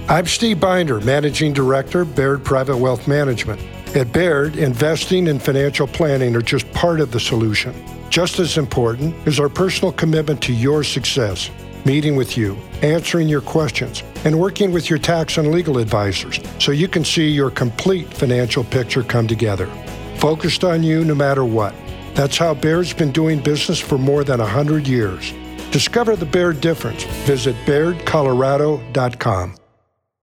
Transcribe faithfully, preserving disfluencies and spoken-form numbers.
I'm Steve Binder, Managing Director, Baird Private Wealth Management. At Baird, investing and financial planning are just part of the solution. Just as important is our personal commitment to your success, meeting with you, answering your questions, and working with your tax and legal advisors so you can see your complete financial picture come together. Focused on you no matter what. That's how Baird's been doing business for more than one hundred years. Discover the Baird difference. Visit Baird Colorado dot com.